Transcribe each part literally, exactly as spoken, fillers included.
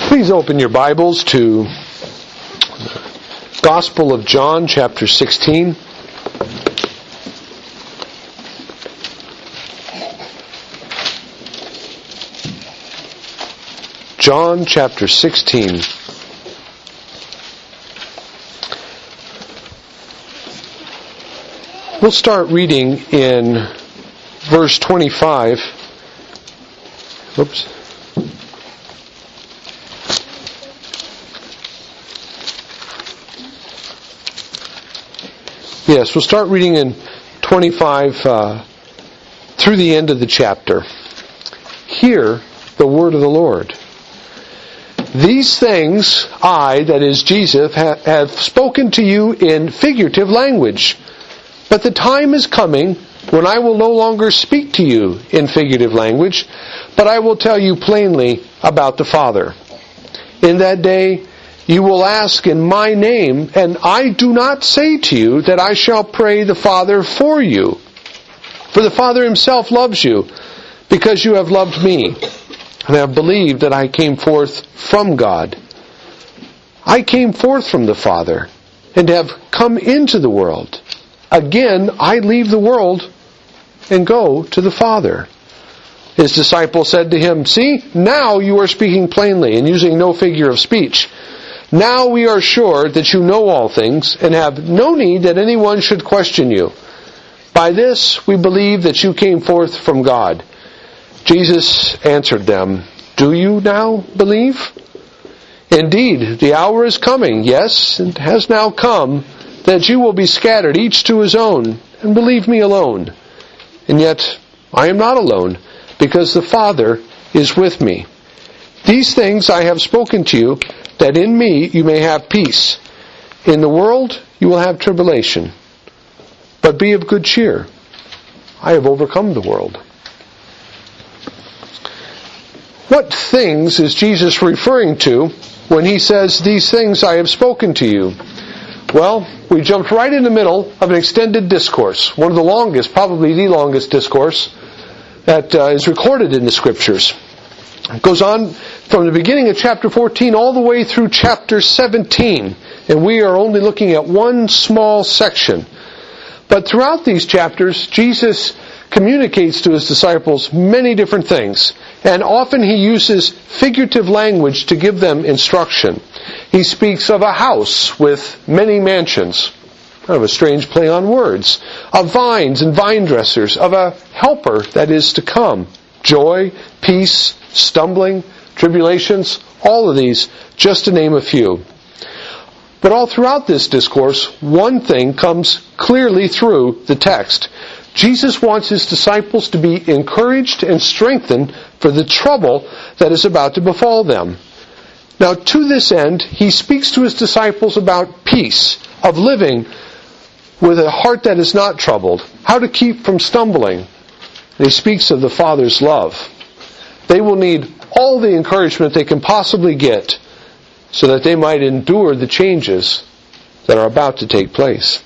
Please open your Bibles to the Gospel of John, chapter sixteen. John, chapter sixteen. We'll start reading in verse twenty-five. Oops. Yes, we'll start reading in twenty-five uh, through the end of the chapter. Hear the word of the Lord. These things I, that is Jesus, ha- have spoken to you in figurative language. But the time is coming when I will no longer speak to you in figurative language, but I will tell you plainly about the Father. In that day you will ask in my name, and I do not say to you that I shall pray the Father for you. For the Father himself loves you, because you have loved me, and have believed that I came forth from God. I came forth from the Father, and have come into the world. Again, I leave the world and go to the Father. His disciples said to him, See, now you are speaking plainly and using no figure of speech. Now we are sure that you know all things and have no need that anyone should question you. By this we believe that you came forth from God. Jesus answered them, Do you now believe? Indeed, the hour is coming, yes, and has now come, that you will be scattered, each to his own, and believe me alone. And yet I am not alone, because the Father is with me. These things I have spoken to you, that in me you may have peace. In the world you will have tribulation. But be of good cheer. I have overcome the world. What things is Jesus referring to when he says, These things I have spoken to you? Well, we jumped right in the middle of an extended discourse. One of the longest, probably the longest discourse that uh, is recorded in the Scriptures. It goes on from the beginning of chapter fourteen all the way through chapter seventeen. And we are only looking at one small section. But throughout these chapters, Jesus communicates to his disciples many different things. And often he uses figurative language to give them instruction. He speaks of a house with many mansions. Kind of a strange play on words. Of vines and vine dressers. Of a helper that is to come. Joy, peace, stumbling, tribulations, all of these, just to name a few. But all throughout this discourse, one thing comes clearly through the text. Jesus wants his disciples to be encouraged and strengthened for the trouble that is about to befall them. Now, to this end, he speaks to his disciples about peace, of living with a heart that is not troubled, how to keep from stumbling. And he speaks of the Father's love. They will need all the encouragement they can possibly get so that they might endure the changes that are about to take place.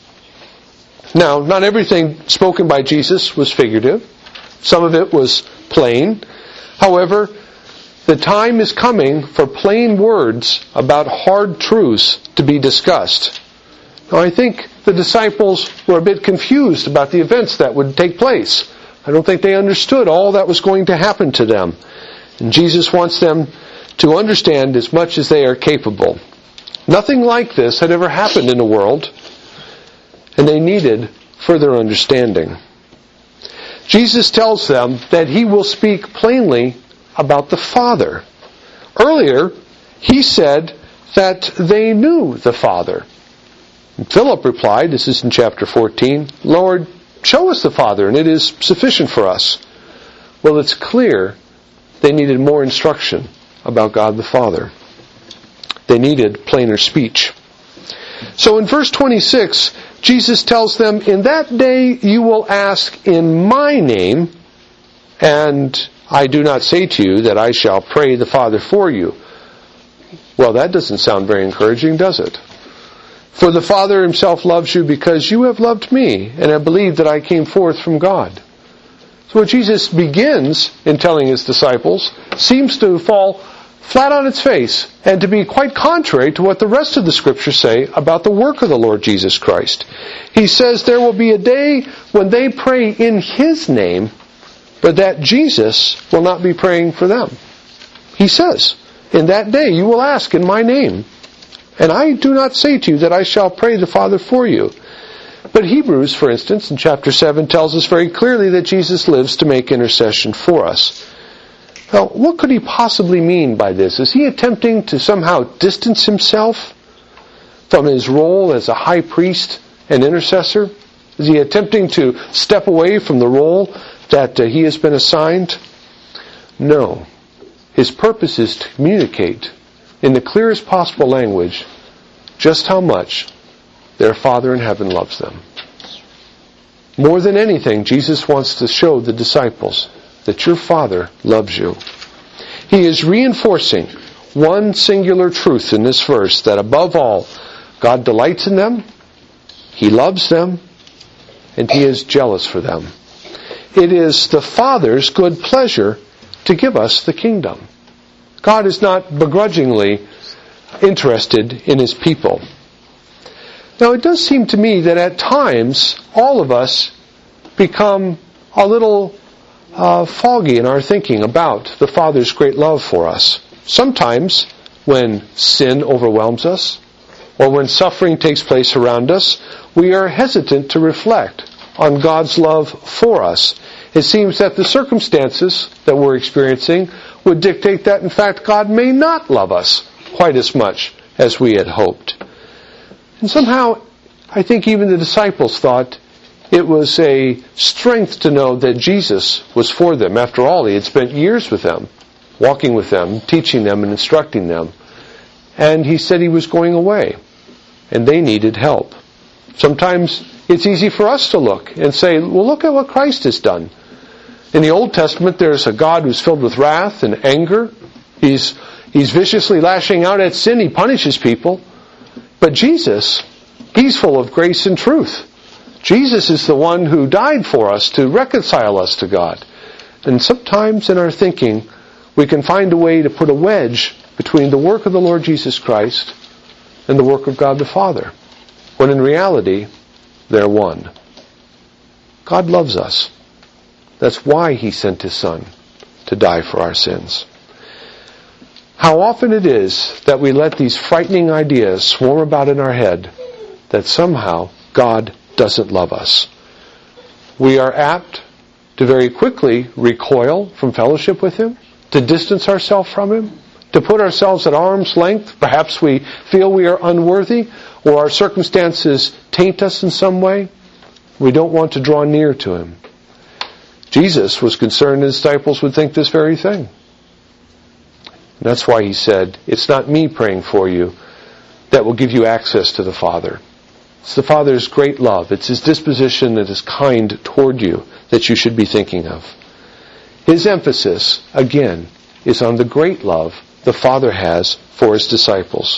Now, not everything spoken by Jesus was figurative. Some of it was plain. However, the time is coming for plain words about hard truths to be discussed. Now, I think the disciples were a bit confused about the events that would take place. I don't think they understood all that was going to happen to them. And Jesus wants them to understand as much as they are capable. Nothing like this had ever happened in the world, and they needed further understanding. Jesus tells them that he will speak plainly about the Father. Earlier, he said that they knew the Father. And Philip replied, this is in chapter fourteen, Lord, show us the Father, and it is sufficient for us. Well, it's clear they needed more instruction about God the Father. They needed plainer speech. So in verse twenty-six, Jesus tells them, In that day you will ask in my name, and I do not say to you that I shall pray the Father for you. Well, that doesn't sound very encouraging, does it? For the Father himself loves you because you have loved me and have believed that I came forth from God. So what Jesus begins in telling his disciples seems to fall flat on its face, and to be quite contrary to what the rest of the Scriptures say about the work of the Lord Jesus Christ. He says there will be a day when they pray in His name, but that Jesus will not be praying for them. He says, in that day you will ask in my name, and I do not say to you that I shall pray the Father for you. But Hebrews, for instance, in chapter seven, tells us very clearly that Jesus lives to make intercession for us. Now, what could he possibly mean by this? Is he attempting to somehow distance himself from his role as a high priest and intercessor? Is he attempting to step away from the role that uh, he has been assigned? No. His purpose is to communicate in the clearest possible language just how much their Father in heaven loves them. More than anything, Jesus wants to show the disciples that your Father loves you. He is reinforcing one singular truth in this verse, that above all, God delights in them, He loves them, and He is jealous for them. It is the Father's good pleasure to give us the kingdom. God is not begrudgingly interested in His people. Now, it does seem to me that at times, all of us become a little uh, foggy in our thinking about the Father's great love for us. Sometimes, when sin overwhelms us, or when suffering takes place around us, we are hesitant to reflect on God's love for us. It seems that the circumstances that we're experiencing would dictate that, in fact, God may not love us quite as much as we had hoped. And somehow, I think even the disciples thought it was a strength to know that Jesus was for them. After all, He had spent years with them, walking with them, teaching them and instructing them. And He said He was going away, and they needed help. Sometimes it's easy for us to look and say, well, look at what Christ has done. In the Old Testament, there's a God who's filled with wrath and anger. He's, he's viciously lashing out at sin. He punishes people. But Jesus, He's full of grace and truth. Jesus is the one who died for us to reconcile us to God. And sometimes in our thinking, we can find a way to put a wedge between the work of the Lord Jesus Christ and the work of God the Father, when in reality, they're one. God loves us. That's why He sent His Son to die for our sins. How often it is that we let these frightening ideas swarm about in our head that somehow God doesn't love us. We are apt to very quickly recoil from fellowship with Him, to distance ourselves from Him, to put ourselves at arm's length. Perhaps we feel we are unworthy, or our circumstances taint us in some way. We don't want to draw near to Him. Jesus was concerned His disciples would think this very thing. And that's why He said, it's not me praying for you that will give you access to the Father. It's the Father's great love. It's His disposition that is kind toward you that you should be thinking of. His emphasis, again, is on the great love the Father has for His disciples.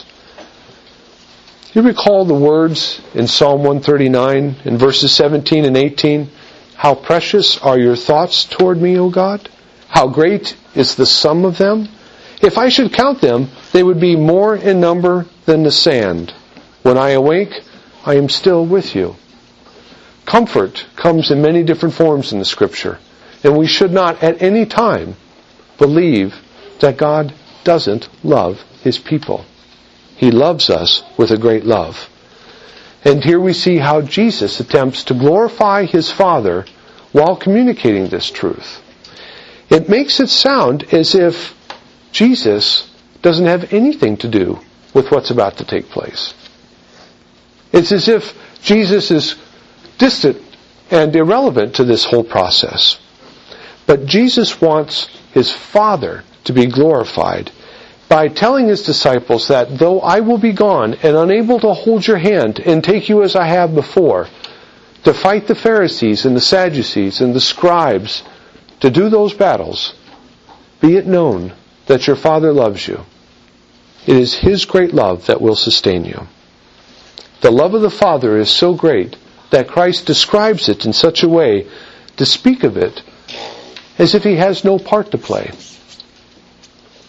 You recall the words in Psalm one thirty-nine, in verses seventeen and eighteen, how precious are your thoughts toward me, O God? How great is the sum of them? If I should count them, they would be more in number than the sand. When I awake, I am still with you. Comfort comes in many different forms in the Scripture, and we should not at any time believe that God doesn't love His people. He loves us with a great love. And here we see how Jesus attempts to glorify His Father while communicating this truth. It makes it sound as if Jesus doesn't have anything to do with what's about to take place. It's as if Jesus is distant and irrelevant to this whole process. But Jesus wants His Father to be glorified by telling His disciples that though I will be gone and unable to hold your hand and take you as I have before, to fight the Pharisees and the Sadducees and the scribes, to do those battles, be it known that your Father loves you. It is His great love that will sustain you. The love of the Father is so great that Christ describes it in such a way to speak of it as if He has no part to play.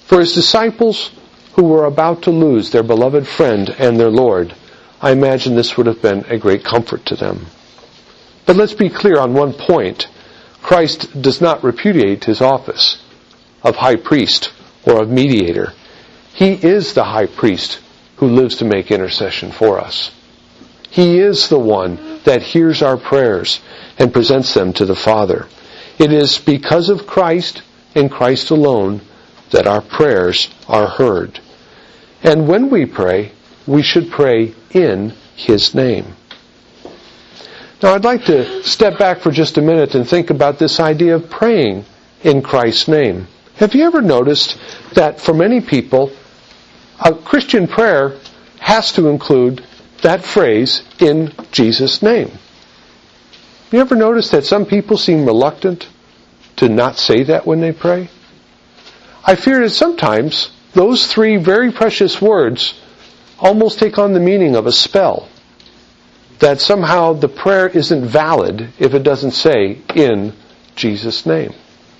For his disciples who were about to lose their beloved friend and their Lord, I imagine this would have been a great comfort to them. But let's be clear on one point. Christ does not repudiate his office of high priest or of mediator. He is the high priest who lives to make intercession for us. He is the one that hears our prayers and presents them to the Father. It is because of Christ and Christ alone that our prayers are heard. And when we pray, we should pray in his name. Now I'd like to step back for just a minute and think about this idea of praying in Christ's name. Have you ever noticed that for many people, a Christian prayer has to include that phrase, in Jesus' name? You ever notice that some people seem reluctant to not say that when they pray? I fear that sometimes those three very precious words almost take on the meaning of a spell. That somehow the prayer isn't valid if it doesn't say, in Jesus' name.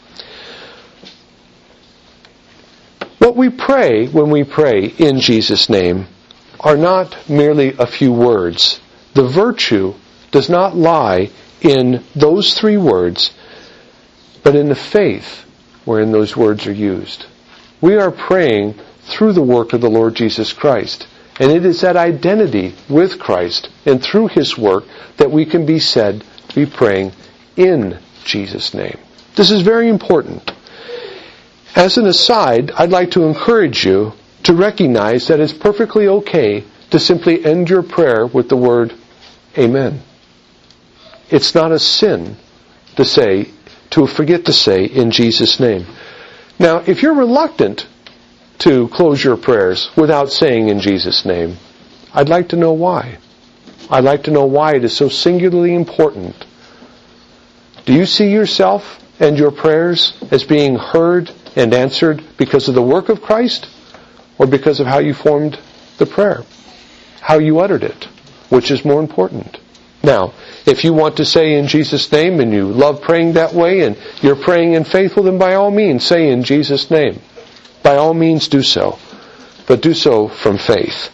What we pray when we pray in Jesus' name are not merely a few words. The virtue does not lie in those three words, but in the faith wherein those words are used. We are praying through the work of the Lord Jesus Christ. And it is that identity with Christ and through his work that we can be said to be praying in Jesus' name. This is very important. As an aside, I'd like to encourage you to recognize that it's perfectly okay to simply end your prayer with the word Amen. It's not a sin to say, to forget to say in Jesus' name. Now, if you're reluctant to close your prayers without saying in Jesus' name, I'd like to know why. I'd like to know why it is so singularly important. Do you see yourself and your prayers as being heard and answered because of the work of Christ, or because of how you formed the prayer? How you uttered it? Which is more important? Now, if you want to say in Jesus' name and you love praying that way and you're praying in faith, well then by all means say in Jesus' name. By all means do so, but do so from faith.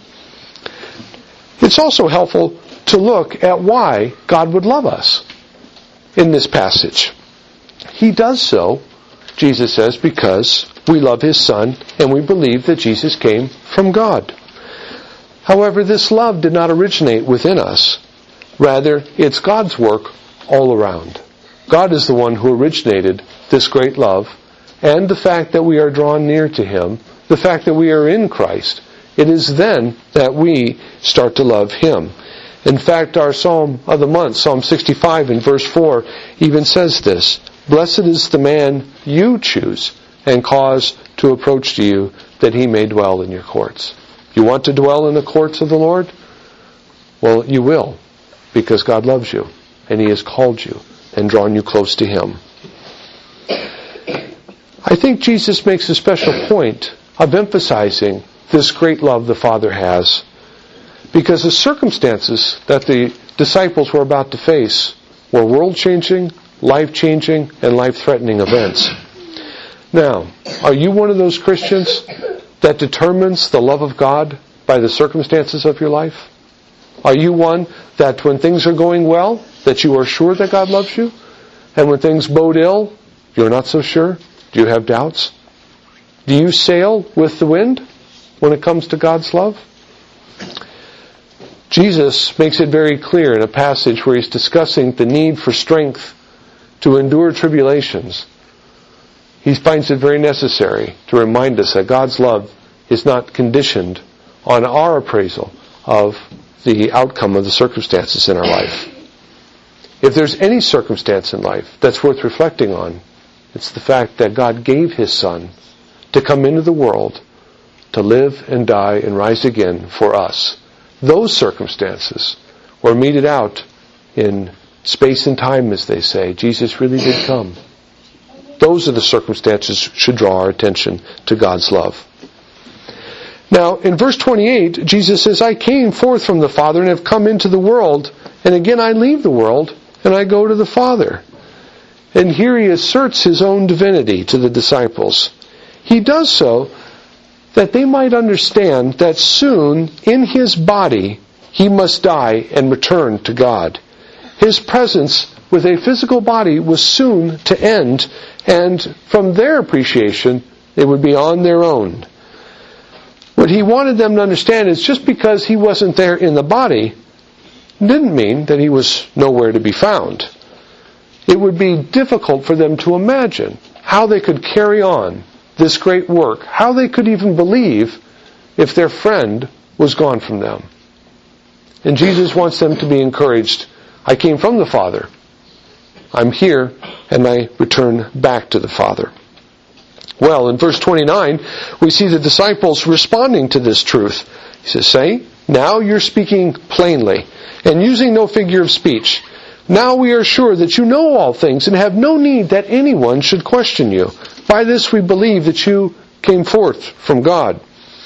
It's also helpful to look at why God would love us in this passage. He does so, Jesus says, because we love his Son and we believe that Jesus came from God. However, this love did not originate within us. Rather, it's God's work all around. God is the one who originated this great love. And the fact that we are drawn near to him, the fact that we are in Christ, it is then that we start to love him. In fact, our Psalm of the month, Psalm sixty-five in verse four, even says this, Blessed is the man you choose and cause to approach to you, that he may dwell in your courts. You want to dwell in the courts of the Lord? Well, you will, because God loves you, and he has called you and drawn you close to him. I think Jesus makes a special point of emphasizing this great love the Father has, because the circumstances that the disciples were about to face were world-changing, life-changing, and life-threatening events. Now, are you one of those Christians that determines the love of God by the circumstances of your life? Are you one that when things are going well, that you are sure that God loves you? And when things bode ill, you're not so sure? Do you have doubts? Do you sail with the wind when it comes to God's love? Jesus makes it very clear in a passage where he's discussing the need for strength to endure tribulations. He finds it very necessary to remind us that God's love is not conditioned on our appraisal of the outcome of the circumstances in our life. If there's any circumstance in life that's worth reflecting on, it's the fact that God gave his Son to come into the world to live and die and rise again for us. Those circumstances were meted out in space and time, as they say. Jesus really did come. Those are the circumstances should draw our attention to God's love. Now, in verse twenty-eight, Jesus says, I came forth from the Father and have come into the world, and again I leave the world and I go to the Father. And here he asserts his own divinity to the disciples. He does so that they might understand that soon, in His body, He must die and return to God. His presence with a physical body was soon to end, and from their appreciation, they would be on their own. What He wanted them to understand is just because He wasn't there in the body didn't mean that He was nowhere to be found. It would be difficult for them to imagine how they could carry on this great work, how they could even believe if their friend was gone from them. And Jesus wants them to be encouraged. I came from the Father. I'm here, and I return back to the Father. Well, in verse twenty-nine, we see the disciples responding to this truth. He says, say, now you're speaking plainly, and using no figure of speech. Now we are sure that you know all things, and have no need that anyone should question you. By this we believe that you came forth from God.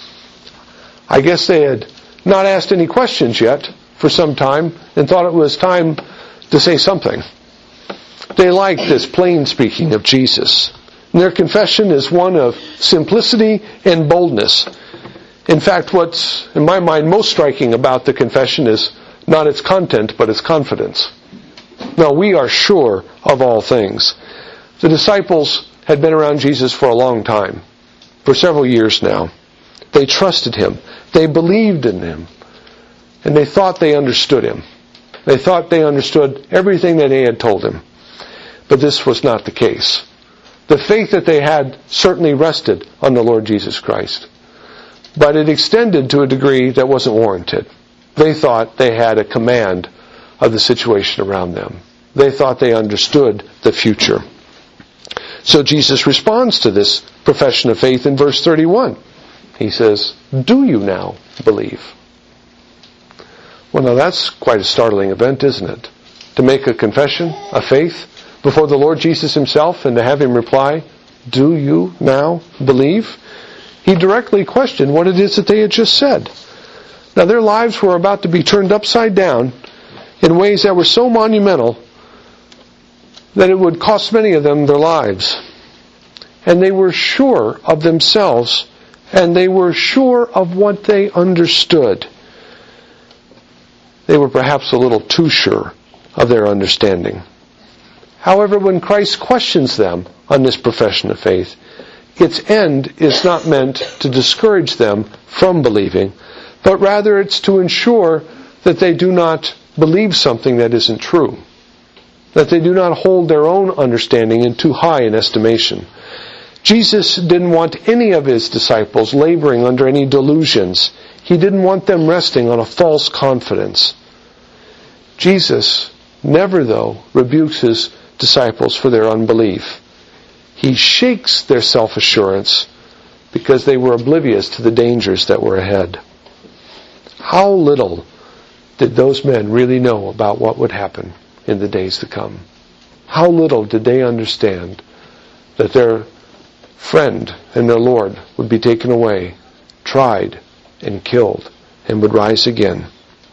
I guess they had not asked any questions yet for some time, and thought it was time to say something. They liked this plain speaking of Jesus. And their confession is one of simplicity and boldness. In fact, what's, in my mind, most striking about the confession is not its content, but its confidence. No, we are sure of all things. The disciples had been around Jesus for a long time, for several years now. They trusted Him. They believed in Him. And they thought they understood Him. They thought they understood everything that He had told Him. But this was not the case. The faith that they had certainly rested on the Lord Jesus Christ. But it extended to a degree that wasn't warranted. They thought they had a command of the situation around them. They thought they understood the future. So Jesus responds to this profession of faith in verse thirty-one. He says, do you now believe? Well, now that's quite a startling event, isn't it? To make a confession of faith before the Lord Jesus Himself and to have Him reply, do you now believe? He directly questioned what it is that they had just said. Now their lives were about to be turned upside down in ways that were so monumental that it would cost many of them their lives. And they were sure of themselves, and they were sure of what they understood. They were perhaps a little too sure of their understanding. However, when Christ questions them on this profession of faith, its end is not meant to discourage them from believing, but rather it's to ensure that they do not believe something that isn't true, that they do not hold their own understanding in too high an estimation. Jesus didn't want any of His disciples laboring under any delusions. He didn't want them resting on a false confidence. Jesus never, though, rebukes His disciples for their unbelief. He shakes their self-assurance because they were oblivious to the dangers that were ahead. How little did those men really know about what would happen in the days to come? How little did they understand that their friend and their Lord would be taken away, tried, and killed, and would rise again?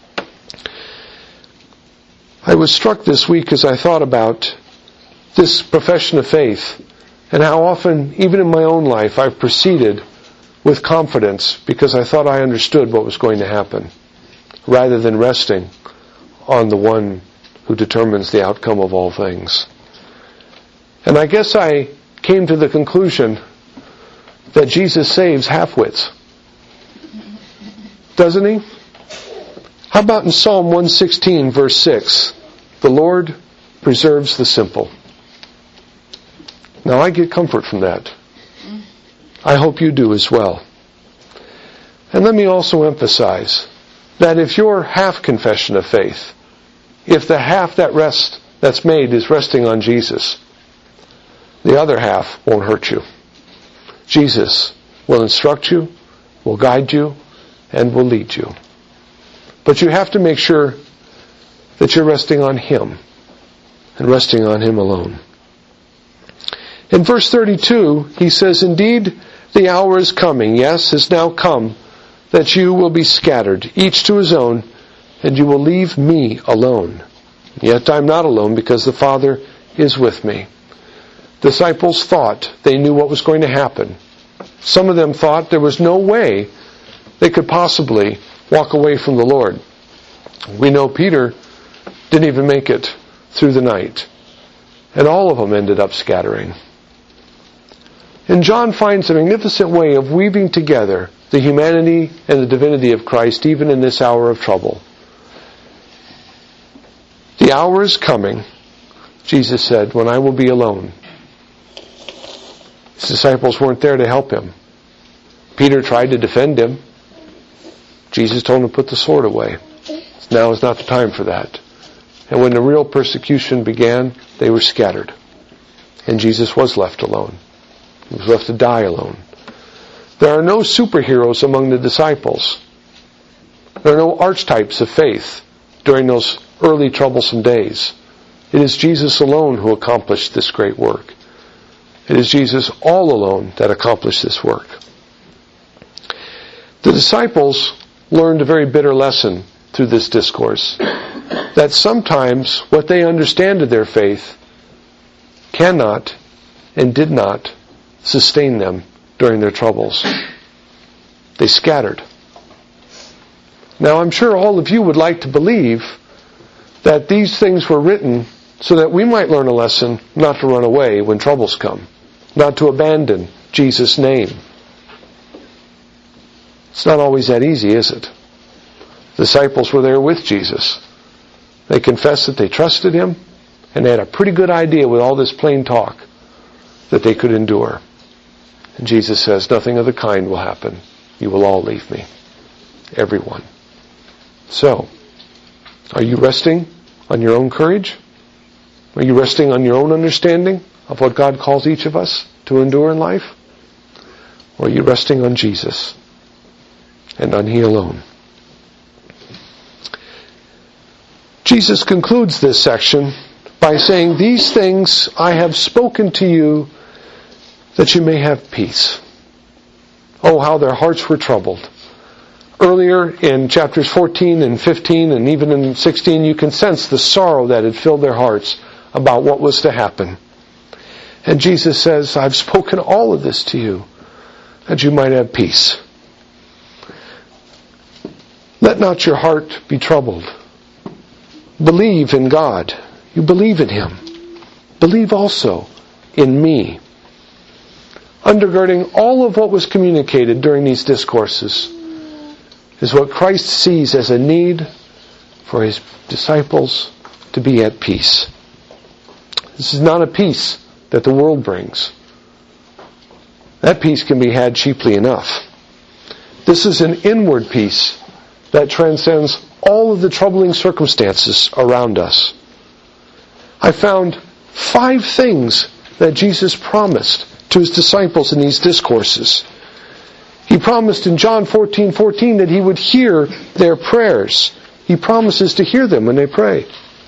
I was struck this week as I thought about this profession of faith and how often, even in my own life, I've proceeded with confidence because I thought I understood what was going to happen, rather than resting on the one who determines the outcome of all things. And I guess I came to the conclusion that Jesus saves half-wits. Doesn't He? How about in Psalm one sixteen, verse six? The Lord preserves the simple. Now I get comfort from that. I hope you do as well. And let me also emphasize that if your half confession of faith, if the half that rest that's made is resting on Jesus, the other half won't hurt you. Jesus will instruct you, will guide you, and will lead you. But you have to make sure that you're resting on Him and resting on Him alone. In verse thirty-two, he says, indeed, the hour is coming, yes, has now come, that you will be scattered, each to his own, and you will leave me alone. Yet I'm not alone, because the Father is with me. Disciples thought they knew what was going to happen, Some of them thought there was no way they could possibly walk away from the Lord. We know Peter didn't even make it through the night. And all of them ended up scattering. And John finds a magnificent way of weaving together the humanity and the divinity of Christ even in this hour of trouble. The hour is coming, Jesus said, when I will be alone. His disciples weren't there to help him. Peter tried to defend him. Jesus told him to put the sword away. Now is not the time for that. And when the real persecution began, they were scattered. And Jesus was left alone. He was left to die alone. There are no superheroes among the disciples. There are no archetypes of faith during those early troublesome days. It is Jesus alone who accomplished this great work. It is Jesus all alone that accomplished this work. The disciples learned a very bitter lesson through this discourse, that sometimes what they understand of their faith cannot and did not sustain them during their troubles. They scattered. Now I'm sure all of you would like to believe that these things were written so that we might learn a lesson not to run away when troubles come, not to abandon Jesus' name. It's not always that easy, is it? The disciples were there with Jesus. They confessed that they trusted him, and they had a pretty good idea with all this plain talk that they could endure. And Jesus says, nothing of the kind will happen. You will all leave me. Everyone. So, are you resting on your own courage? Are you resting on your own understanding of what God calls each of us to endure in life? Or are you resting on Jesus and on He alone? Jesus concludes this section by saying, these things I have spoken to you that you may have peace. Oh, how their hearts were troubled. Earlier in chapters fourteen and fifteen and even in sixteen, you can sense the sorrow that had filled their hearts about what was to happen. And Jesus says, I've spoken all of this to you that you might have peace. Let not your heart be troubled. Believe in God. You believe in Him. Believe also in me. Undergirding all of what was communicated during these discourses is what Christ sees as a need for His disciples to be at peace. This is not a peace that the world brings. That peace can be had cheaply enough. This is an inward peace that transcends all of the troubling circumstances around us. I found five things that Jesus promised to His disciples in these discourses. He promised in John fourteen fourteen that He would hear their prayers. He promises to hear them when they pray.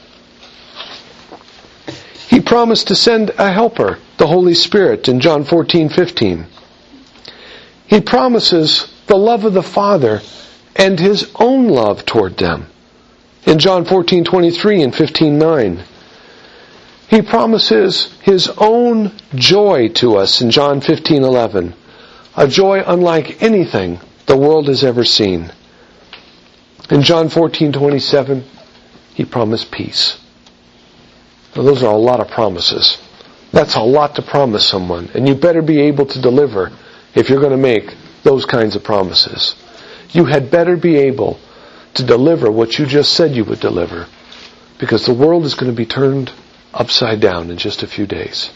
He promised to send a helper, the Holy Spirit, in John fourteen fifteen. He promises the love of the Father and His own love toward them in John fourteen twenty-three and fifteen nine. He promises His own joy to us in John fifteen eleven, a joy unlike anything the world has ever seen. In John fourteen twenty-seven, He promised peace. Now, those are a lot of promises. That's a lot to promise someone, and you better be able to deliver if you're going to make those kinds of promises. You had better be able to deliver what you just said you would deliver, because the world is going to be turned upside down in just a few days.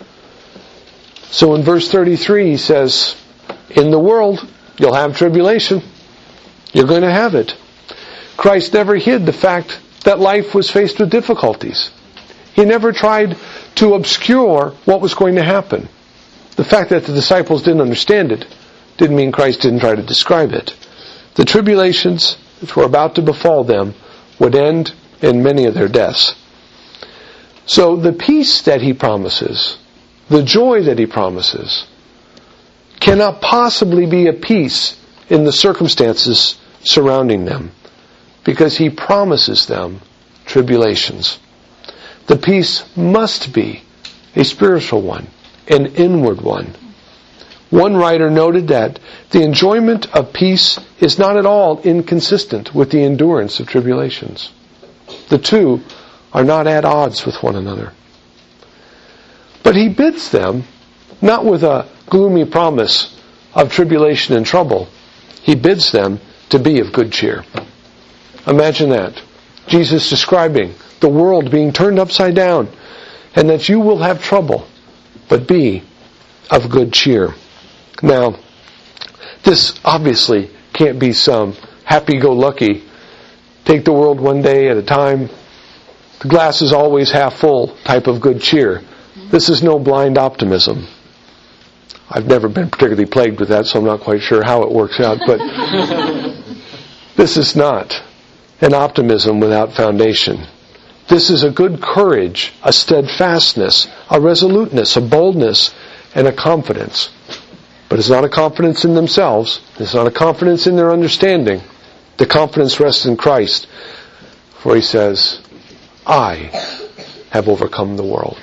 So in verse thirty-three He says, in the world you'll have tribulation. You're going to have it. Christ never hid the fact that life was faced with difficulties. He never tried to obscure what was going to happen. The fact that the disciples didn't understand it didn't mean Christ didn't try to describe it. The tribulations which were about to befall them would end in many of their deaths. So the peace that He promises, the joy that He promises, cannot possibly be a peace in the circumstances surrounding them, because He promises them tribulations. The peace must be a spiritual one, an inward one, One writer noted that the enjoyment of peace is not at all inconsistent with the endurance of tribulations. The two are not at odds with one another. But he bids them, not with a gloomy promise of tribulation and trouble, he bids them to be of good cheer. Imagine that. Jesus describing the world being turned upside down, and that you will have trouble, but be of good cheer. Now, this obviously can't be some happy-go-lucky, take the world one day at a time, the glass is always half full type of good cheer. This is no blind optimism. I've never been particularly plagued with that, so I'm not quite sure how it works out, but this is not an optimism without foundation. This is a good courage, a steadfastness, a resoluteness, a boldness, and a confidence. But it's not a confidence in themselves. It's not a confidence in their understanding. The confidence rests in Christ. For he says, I have overcome the world.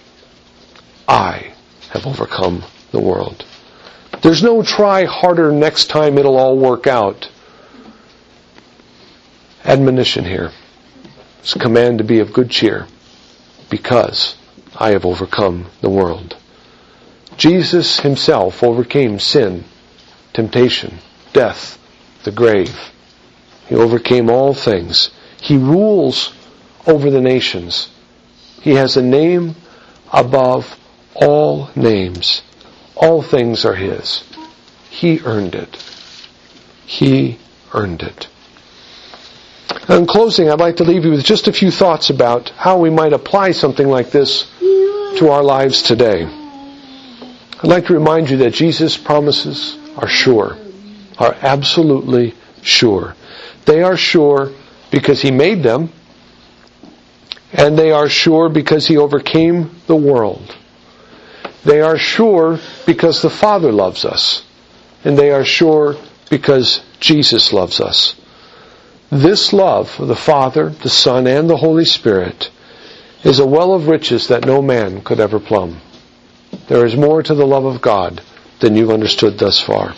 I have overcome the world. There's no try harder next time it'll all work out. Admonition here. It's a command to be of good cheer because I have overcome the world. Jesus himself overcame sin, temptation, death, the grave. He overcame all things. He rules over the nations. He has a name above all names. All things are his. He earned it. He earned it. In closing, I'd like to leave you with just a few thoughts about how we might apply something like this to our lives today. I'd like to remind you that Jesus' promises are sure, are absolutely sure. They are sure because he made them, and they are sure because he overcame the world. They are sure because the Father loves us, and they are sure because Jesus loves us. This love of the Father, the Son, and the Holy Spirit is a well of riches that no man could ever plumb. There is more to the love of God than you've understood thus far.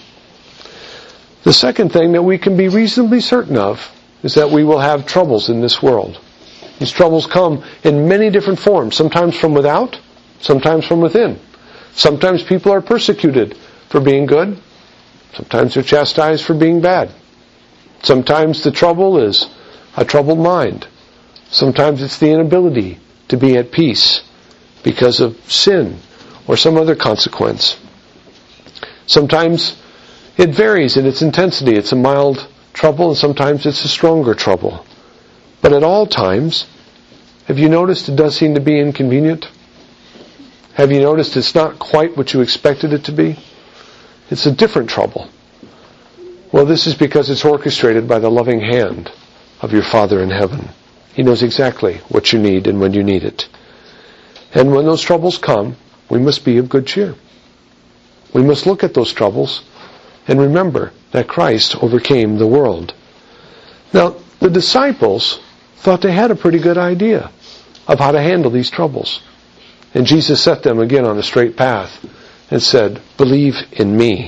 The second thing that we can be reasonably certain of is that we will have troubles in this world. These troubles come in many different forms, sometimes from without, sometimes from within. Sometimes people are persecuted for being good, sometimes they're chastised for being bad. Sometimes the trouble is a troubled mind. Sometimes it's the inability to be at peace because of sin or some other consequence. Sometimes it varies in its intensity. It's a mild trouble, and sometimes it's a stronger trouble. But at all times, have you noticed it does seem to be inconvenient? Have you noticed it's not quite what you expected it to be? It's a different trouble. Well, this is because it's orchestrated by the loving hand of your Father in heaven. He knows exactly what you need and when you need it. And when those troubles come, we must be of good cheer. We must look at those troubles and remember that Christ overcame the world. Now, the disciples thought they had a pretty good idea of how to handle these troubles. And Jesus set them again on a straight path and said, believe in me.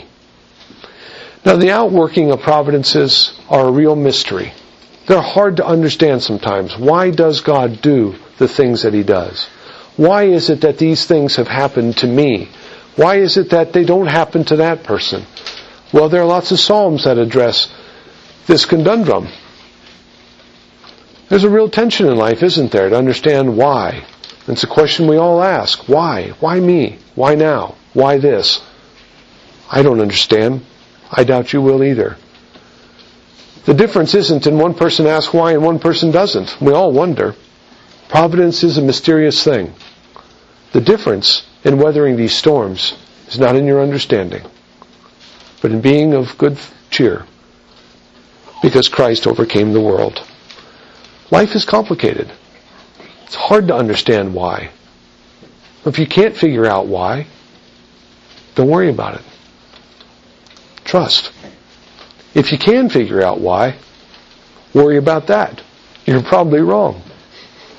Now, the outworking of providences are a real mystery. They're hard to understand sometimes. Why does God do the things that he does? Why is it that these things have happened to me? Why is it that they don't happen to that person? Well, there are lots of psalms that address this conundrum. There's a real tension in life, isn't there, to understand why. It's a question we all ask. Why? Why me? Why now? Why this? I don't understand. I doubt you will either. The difference isn't in one person asks why and one person doesn't. We all wonder. Providence is a mysterious thing. The difference in weathering these storms is not in your understanding, but in being of good cheer, because Christ overcame the world. Life is complicated. It's hard to understand why. If you can't figure out why, don't worry about it. Trust. If you can figure out why, worry about that. You're probably wrong.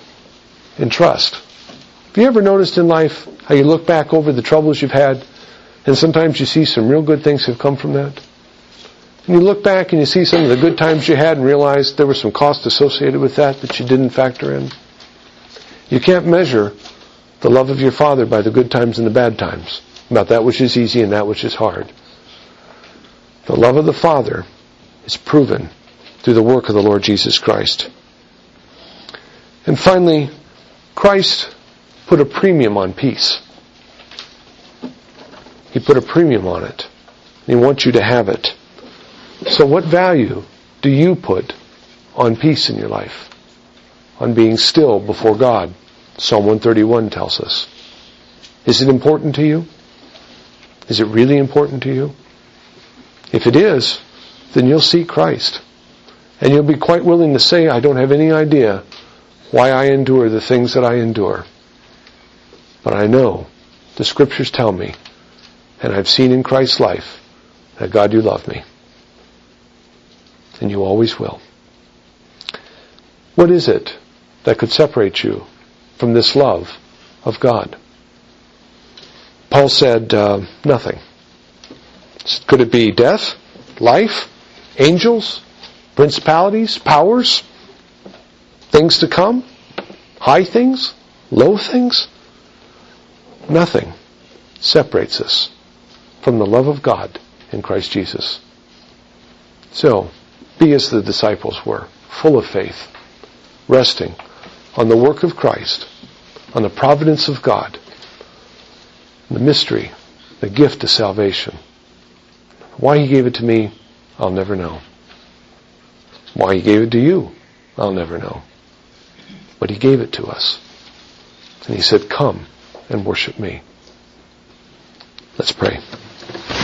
And trust. Have you ever noticed in life how you look back over the troubles you've had And sometimes you see some real good things have come from that. And you look back and you see some of the good times you had and realize there was some cost associated with that that you didn't factor in. You can't measure the love of your Father by the good times and the bad times, about that which is easy and that which is hard. The love of the Father is proven through the work of the Lord Jesus Christ. And finally, Christ put a premium on peace. He put a premium on it. He wants you to have it. So what value do you put on peace in your life? On being still before God? Psalm one thirty-one tells us. Is it important to you? Is it really important to you? If it is, then you'll seek Christ. And you'll be quite willing to say, I don't have any idea why I endure the things that I endure. But I know the Scriptures tell me, and I've seen in Christ's life, that God, you love me. And you always will. What is it that could separate you from this love of God? Paul said, uh, nothing. Could it be death, life, angels, principalities, powers, things to come, high things, low things? Nothing separates us from the love of God in Christ Jesus. So, be as the disciples were, full of faith, resting on the work of Christ, on the providence of God, the mystery, the gift of salvation. Why He gave it to me, I'll never know. Why He gave it to you, I'll never know. But He gave it to us. And He said, come and worship me. Let's pray.